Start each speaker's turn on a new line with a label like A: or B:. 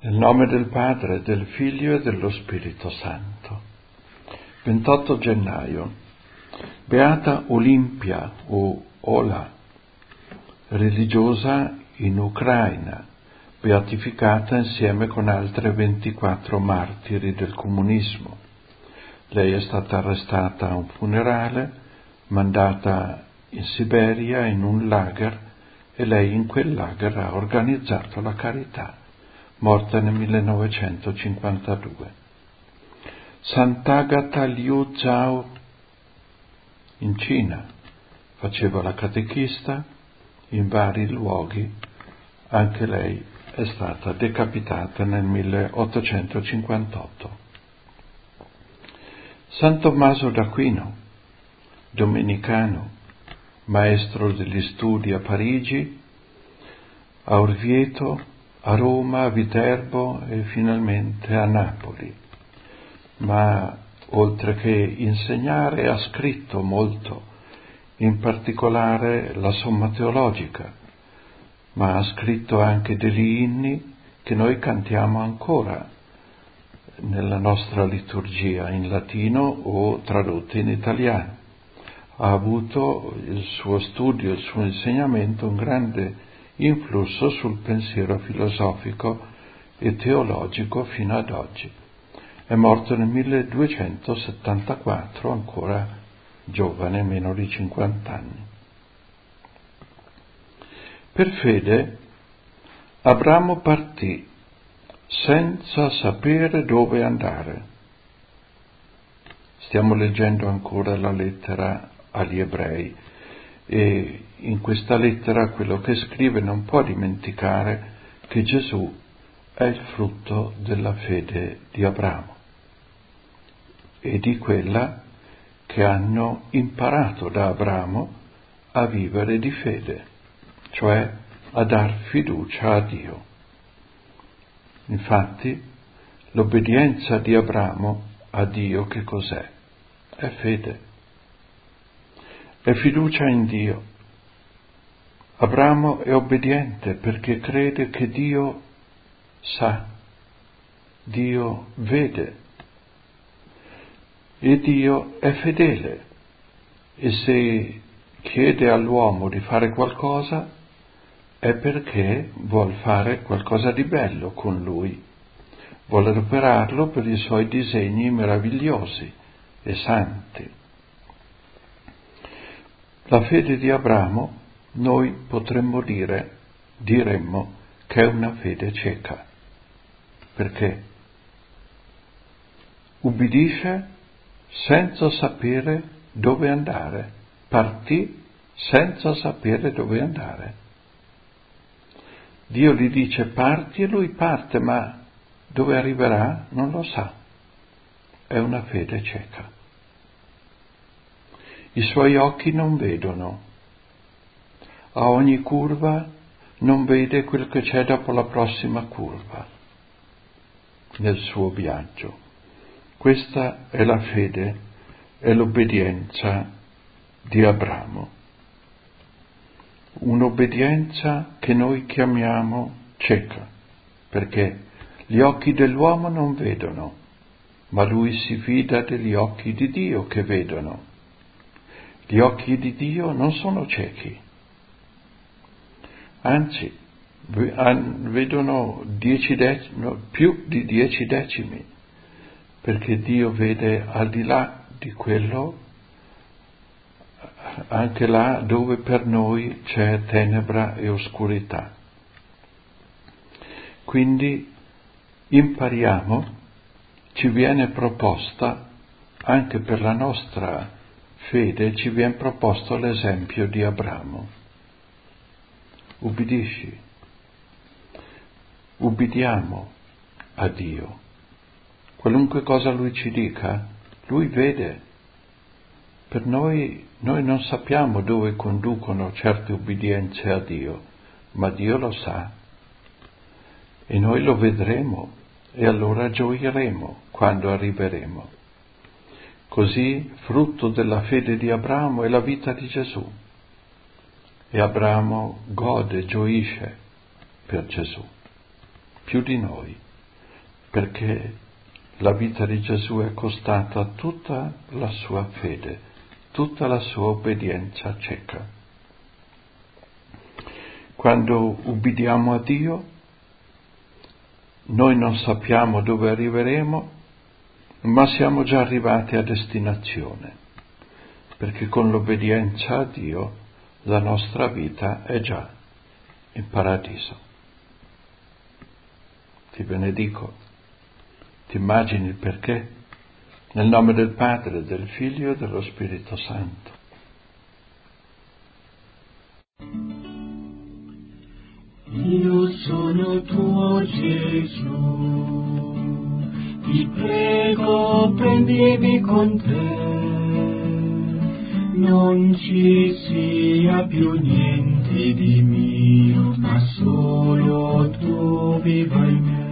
A: Nel nome del Padre, del Figlio e dello Spirito Santo. 28 gennaio. Beata Olimpia o Ola, religiosa in Ucraina, beatificata insieme con altre 24 martiri del comunismo. Lei è stata arrestata a un funerale, mandata in Siberia in un lager e lei in quel lager ha organizzato la carità. Morta nel 1952. Sant'Agata Liu Zhao in Cina faceva la catechista in vari luoghi, anche lei è stata decapitata nel 1858. San Tommaso d'Aquino, domenicano, maestro degli studi a Parigi, a Orvieto, a Roma, a Viterbo e finalmente a Napoli. Ma oltre che insegnare ha scritto molto, in particolare la Somma Teologica, ma ha scritto anche degli inni che noi cantiamo ancora nella nostra liturgia in latino o tradotti in italiano. Ha avuto il suo studio, il suo insegnamento un grande influsso sul pensiero filosofico e teologico fino ad oggi. È morto nel 1274, ancora giovane, meno di 50 anni. Per fede, Abramo partì senza sapere dove andare. Stiamo leggendo ancora la lettera agli Ebrei e in questa lettera quello che scrive non può dimenticare che Gesù è il frutto della fede di Abramo e di quella che hanno imparato da Abramo a vivere di fede, cioè a dar fiducia a Dio. Infatti, l'obbedienza di Abramo a Dio che cos'è? È fede. È fiducia in Dio. Abramo è obbediente perché crede che Dio sa, Dio vede e Dio è fedele e se chiede all'uomo di fare qualcosa è perché vuol fare qualcosa di bello con lui, vuole adoperarlo per i suoi disegni meravigliosi e santi. La fede di Abramo noi diremmo che è una fede cieca. Perché? Ubbidisce senza sapere dove andare, partì senza sapere dove andare. Dio gli dice parti e lui parte, ma dove arriverà non lo sa. È una fede cieca. I suoi occhi non vedono. A ogni curva non vede quel che c'è dopo la prossima curva nel suo viaggio. Questa è la fede e l'obbedienza di Abramo. Un'obbedienza che noi chiamiamo cieca, perché gli occhi dell'uomo non vedono, ma lui si fida degli occhi di Dio che vedono. Gli occhi di Dio non sono ciechi, anzi vedono più di 10 decimi, perché Dio vede al di là di quello, anche là dove per noi c'è tenebra e oscurità. Quindi impariamo, ci viene proposta, anche per la nostra fede, ci viene proposto l'esempio di Abramo. Ubbidisci, ubbidiamo a Dio. Qualunque cosa Lui ci dica, Lui vede. Per noi non sappiamo dove conducono certe ubbidienze a Dio, ma Dio lo sa. E noi lo vedremo e allora gioiremo quando arriveremo. Così, frutto della fede di Abramo è la vita di Gesù. E Abramo gode, gioisce per Gesù, più di noi. perché la vita di Gesù è costata tutta la sua fede, tutta la sua obbedienza cieca. Quando ubbidiamo a Dio, noi non sappiamo dove arriveremo, ma siamo già arrivati a destinazione, perché con l'obbedienza a Dio la nostra vita è già in paradiso. Ti benedico, ti immagini il perché? Nel nome del Padre, del Figlio e dello Spirito Santo.
B: Io sono tuo Gesù, ti prego prendimi con te, non ci sia più niente di mio, ma solo tu viva in me.